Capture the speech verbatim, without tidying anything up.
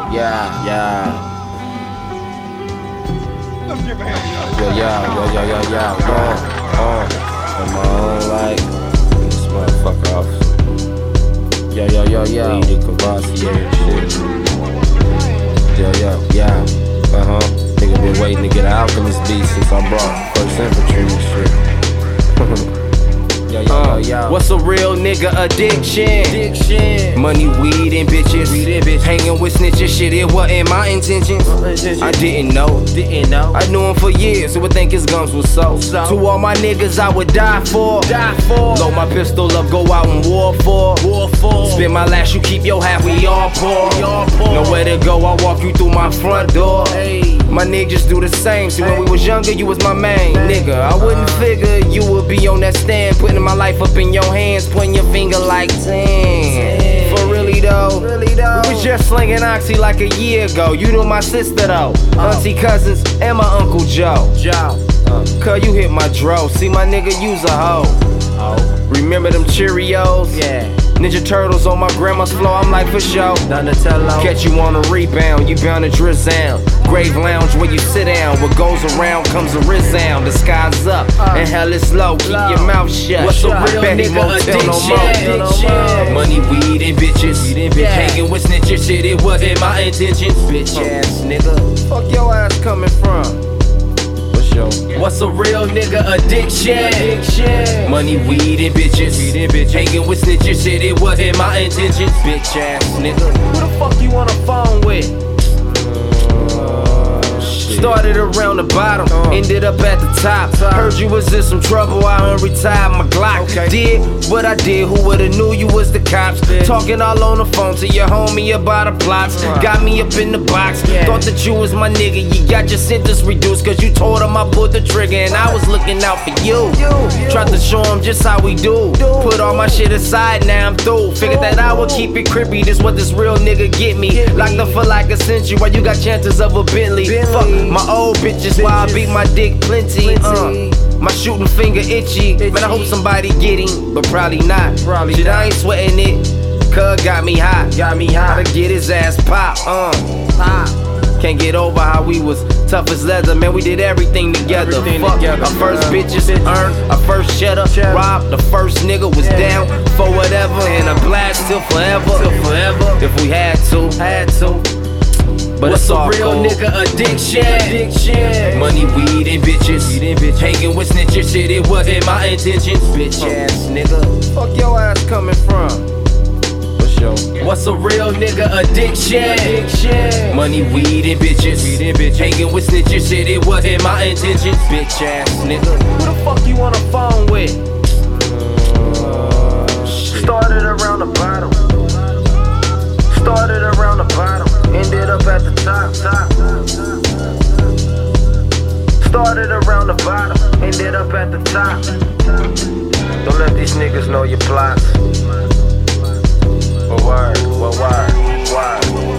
yeah, yeah. Yo, yo, yo, yo, yo, yo, yo, uh, come on, like, this motherfucker off. Yo, yo, yo, yo, we the Cavassier and shit. Yo, yo, yeah, uh-huh. Nigga been waiting to get an Alchemist beat since I brought First Infantry and shit. Yo, yo, uh, yo, yo. What's a real nigga addiction? Addiction. Money, weed, and bitches. Weed and bitches. Hanging with snitches, shit, it wasn't my intentions. I didn't know. Didn't know. I knew him for years, so would think his guns was so. so. To all my niggas, I would die for. Die for. Load my pistol up, go out and war for. War for. Spend my last, you keep your half, we all poor. We all poor. Nowhere to go, I walk you through my front door. Hey. My niggas do the same. See, when we was younger, you was my main nigga. I wouldn't figure you would be on that stand, putting my life up in your hands, pointing your finger like damn. For really though, really though, we was just slinging oxy like a year ago. You knew my sister though, auntie cousins, and my uncle Joe. Joe, uh, cause you hit my dro. See my nigga use a hoe. Oh. Remember them Cheerios? Yeah. Ninja Turtles on my grandma's floor, I'm like for sure. Donatello. Catch you on a rebound, you bound to drizzle. Grave lounge where you sit down. What goes around comes a resound. The sky's up uh, and hell is low. Keep low. Your mouth shut. What's a real nigga addiction? No no Money, weed, and bitches. Weed and bitches. Yeah. Hanging with snitches, shit, it wasn't my intentions. Bitch ass nigga. Fuck your ass coming from? What's a real nigga addiction? addiction? Money, weed, and bitches. Weed and bitches. Hanging with snitches, shit, it wasn't my intentions. Bitch ass nigga. Who the fuck you on the phone with? Started around the bottom, uh, ended up at the top. top. Heard you was in some trouble, I done retired my Glock. Okay. Did what I did, who would've knew you was the cops? Bitch. Talking all on the phone to your homie about the plots. Uh, got me up in the box, yeah. Thought that you was my nigga. You got your sentence reduced, cause you told him I pulled the trigger. And I was looking out for you, you, you. Tried to show him just how we do. do Put all my shit aside, now I'm through. Figured that I would keep it crippy, this what this real nigga get me. Get Locked me. Up for like a century, while you got chances of a Bentley, Bentley. Fuck my old bitches, while I beat my dick plenty. Uh, my shooting finger itchy. itchy. Man, I hope somebody get him, but probably not. Probably Shit, not. I ain't sweating it. Cuz got me hot. Got me hot. Gotta get his ass pop. Uh, pop. Can't get over how we was tough as leather. Man, we did everything together. Everything Fuck, together, our first uh, bitches earned, our first cheddar. Rob, the first nigga was yeah. down for whatever. And a blast till forever. Till forever. If we had to, had to. But what's a real cold. Nigga addiction? addiction? Money, weed, and bitches. Weed and bitches. Hanging with snitches, shit, it wasn't my intentions. Bitch ass nigga. Fuck your ass coming from? What's your? What's a real nigga addiction? addiction? Money, weed, and bitches. Weed and bitches. Hanging with snitches, shit, it wasn't my intentions. Bitch ass nigga. Who the fuck you on the phone with? Uh, Started around the bottom. Started around the bottom. Ended up at the top, top. Started around the bottom, ended up at the top. Don't let these niggas know your plots. But why, well, why, why?